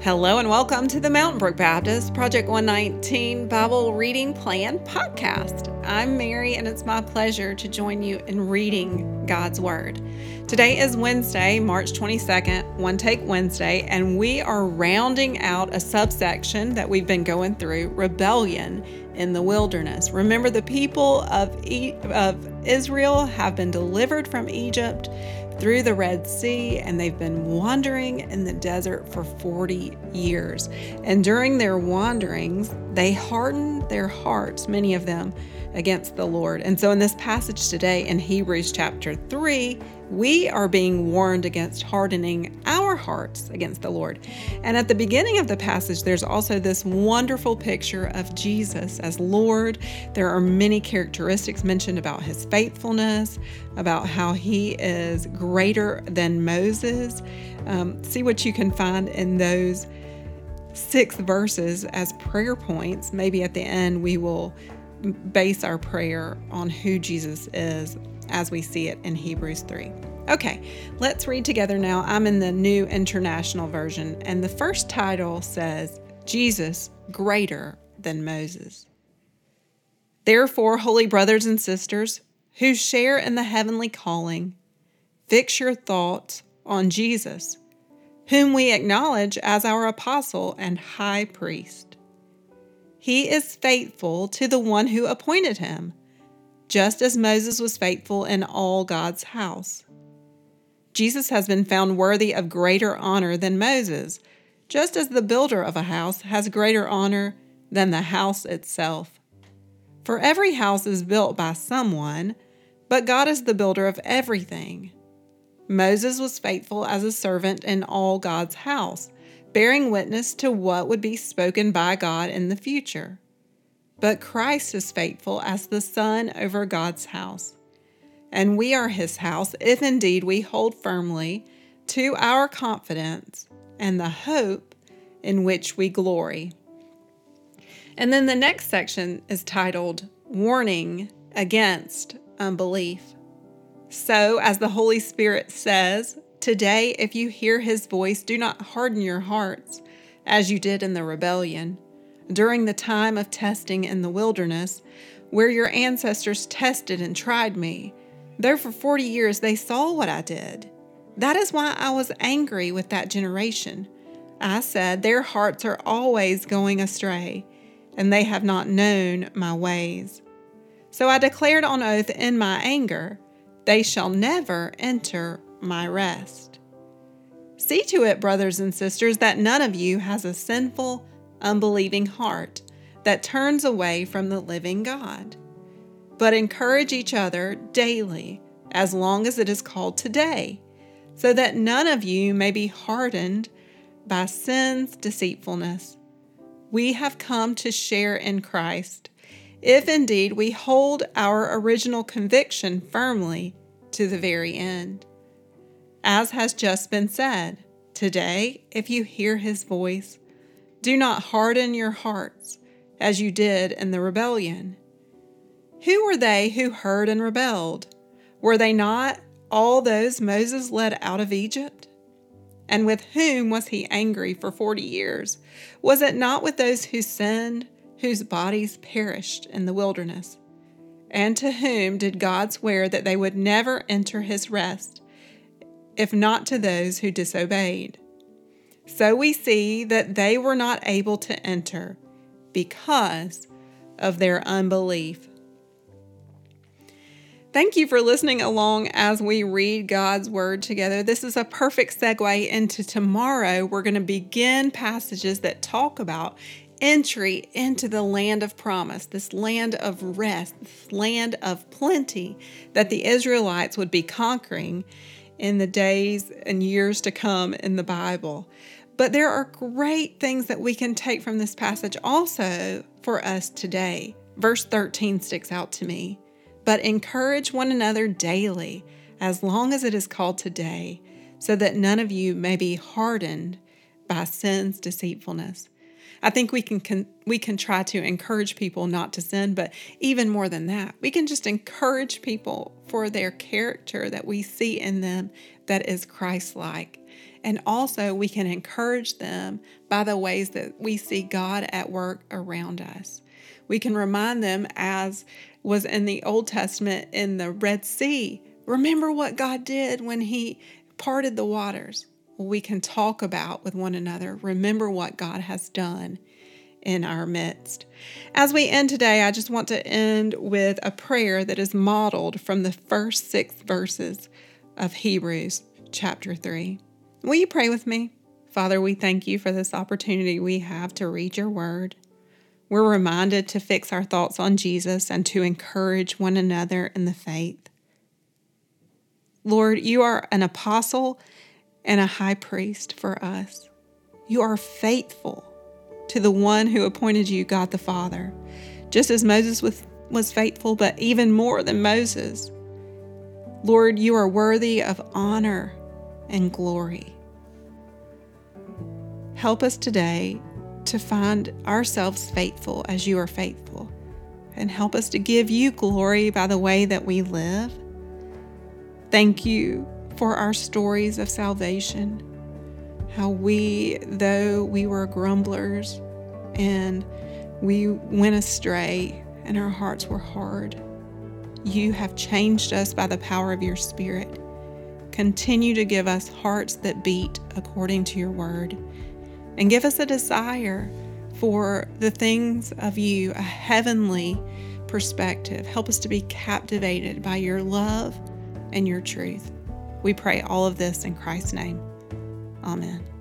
Hello and welcome to the Mountain Brook Baptist Project 119 Bible Reading Plan podcast. I'm Mary and it's my pleasure to join you in reading God's Word. Today is Wednesday, March 22nd, One Take Wednesday, and we are rounding out a subsection that we've been going through, rebellion in the wilderness. Remember, the people of Israel have been delivered from Egypt through the Red Sea, and they've been wandering in the desert for 40 years. And during their wanderings, they hardened their hearts, many of them, against the Lord. And so in this passage today in Hebrews chapter 3, we are being warned against hardening our hearts against the Lord. And at the beginning of the passage, there's also this wonderful picture of Jesus as Lord. There are many characteristics mentioned about his faithfulness, about how he is greater than Moses. See what you can find in those 6 verses as prayer points. Maybe at the end, we will base our prayer on who Jesus is as we see it in Hebrews 3. Okay, let's read together now. I'm in the New International Version, and the first title says, Jesus Greater Than Moses. Therefore, holy brothers and sisters who share in the heavenly calling, fix your thoughts on Jesus, whom we acknowledge as our apostle and high priest. He is faithful to the one who appointed him, just as Moses was faithful in all God's house. Jesus has been found worthy of greater honor than Moses, just as the builder of a house has greater honor than the house itself. For every house is built by someone, but God is the builder of everything. Moses was faithful as a servant in all God's house, bearing witness to what would be spoken by God in the future. But Christ is faithful as the Son over God's house. And we are his house if indeed we hold firmly to our confidence and the hope in which we glory. And then the next section is titled, Warning Against Unbelief. So, as the Holy Spirit says, today, if you hear his voice, do not harden your hearts as you did in the rebellion, during the time of testing in the wilderness, where your ancestors tested and tried me. Though for 40 years they saw what I did. That is why I was angry with that generation. I said, their hearts are always going astray, and they have not known my ways. So I declared on oath in my anger, they shall never enter my rest. See to it, brothers and sisters, that none of you has a sinful, unbelieving heart that turns away from the living God. But encourage each other daily, as long as it is called today, so that none of you may be hardened by sin's deceitfulness. We have come to share in Christ, if indeed we hold our original conviction firmly to the very end. As has just been said, today, if you hear his voice, do not harden your hearts as you did in the rebellion. Who were they who heard and rebelled? Were they not all those Moses led out of Egypt? And with whom was he angry for 40 years? Was it not with those who sinned, whose bodies perished in the wilderness? And to whom did God swear that they would never enter his rest, if not to those who disobeyed? So we see that they were not able to enter because of their unbelief. Thank you for listening along as we read God's Word together. This is a perfect segue into tomorrow. We're going to begin passages that talk about entry into the land of promise, this land of rest, this land of plenty that the Israelites would be conquering in the days and years to come in the Bible. But there are great things that we can take from this passage also for us today. Verse 13 sticks out to me. But encourage one another daily, as long as it is called today, so that none of you may be hardened by sin's deceitfulness. I think we can try to encourage people not to sin, but even more than that, we can just encourage people for their character that we see in them that is Christ-like. And also we can encourage them by the ways that we see God at work around us. We can remind them, as was in the Old Testament in the Red Sea, remember what God did when He parted the waters. Well, we can talk about with one another, remember what God has done in our midst. As we end today, I just want to end with a prayer that is modeled from the first 6 verses of Hebrews chapter 3. Will you pray with me? Father, we thank you for this opportunity we have to read your word. We're reminded to fix our thoughts on Jesus and to encourage one another in the faith. Lord, you are an apostle and a high priest for us. You are faithful to the one who appointed you, God the Father, just as Moses was faithful, but even more than Moses. Lord, you are worthy of honor and glory. Help us today to find ourselves faithful as you are faithful, and help us to give you glory by the way that we live. Thank you for our stories of salvation, how we, though we were grumblers and we went astray and our hearts were hard, you have changed us by the power of your Spirit. Continue to give us hearts that beat according to your word, and give us a desire for the things of you, a heavenly perspective. Help us to be captivated by your love and your truth. We pray all of this in Christ's name. Amen.